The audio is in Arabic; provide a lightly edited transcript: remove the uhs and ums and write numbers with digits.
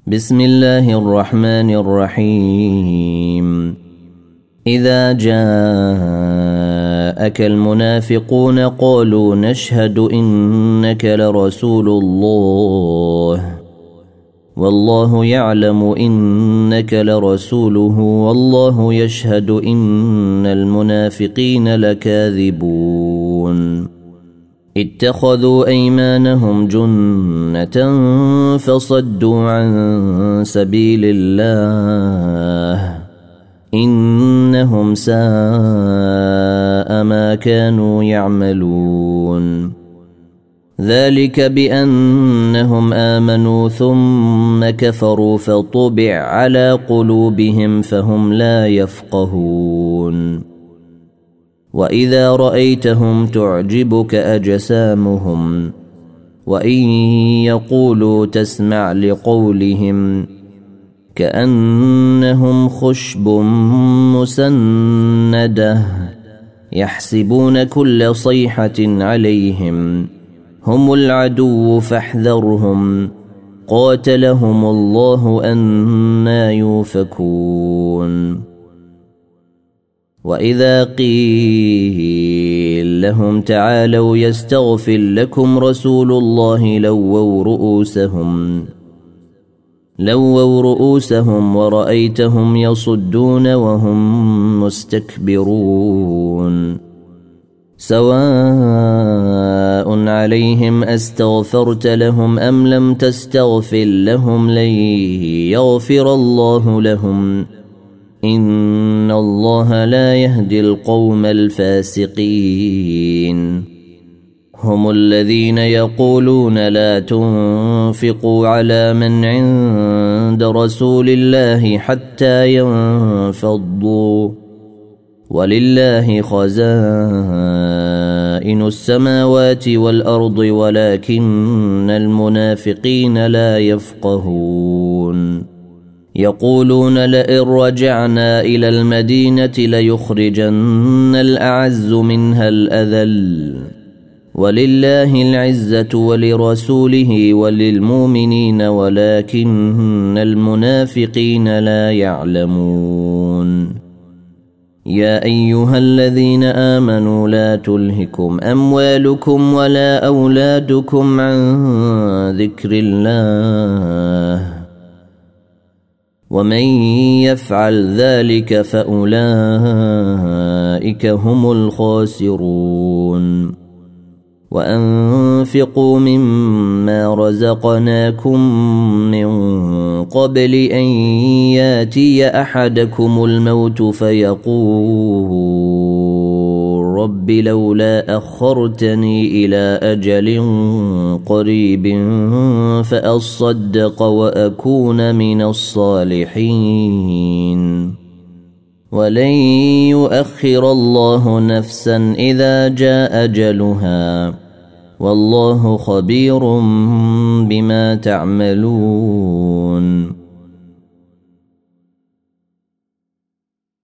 بسم الله الرحمن الرحيم. إذا جاءك المنافقون قالوا نشهد إنك لرسول الله والله يعلم إنك لرسوله والله يشهد إن المنافقين لكاذبون. اتخذوا أيمانهم جنة فصدوا عن سبيل الله إنهم ساء ما كانوا يعملون. ذلك بأنهم آمنوا ثم كفروا فطبع على قلوبهم فهم لا يفقهون. وإذا رأيتهم تعجبك أجسامهم وإن يقولوا تسمع لقولهم كأنهم خشب مسندة يحسبون كل صيحة عليهم هم العدو فاحذرهم قاتلهم الله أنى يؤفكون. وإذا قيل لهم تعالوا يستغفر لكم رسول الله لووا رؤوسهم ورأيتهم يصدون وهم مستكبرون. سواء عليهم أستغفرت لهم أم لم تستغفر لهم لن يغفر الله لهم إن الله لا يهدي القوم الفاسقين. هم الذين يقولون لا تنفقوا على من عند رسول الله حتى ينفضوا ولله خزائن السماوات والأرض ولكن المنافقين لا يفقهون. يقولون لئن رجعنا إلى المدينة ليخرجن الأعز منها الأذل ولله العزة ولرسوله وللمؤمنين ولكن المنافقين لا يعلمون. يا أيها الذين آمنوا لا تلهكم أموالكم ولا أولادكم عن ذكر الله ومن يفعل ذلك فأولئك هم الخاسرون. وأنفقوا مما رزقناكم من قبل أن ياتي أحدكم الموت فيقول رب لولا أخرتني إلى أجل قريب فأصدق وأكون من الصالحين. ولن يؤخر الله نفسا إذا جاء أجلها والله خبير بما تعملون.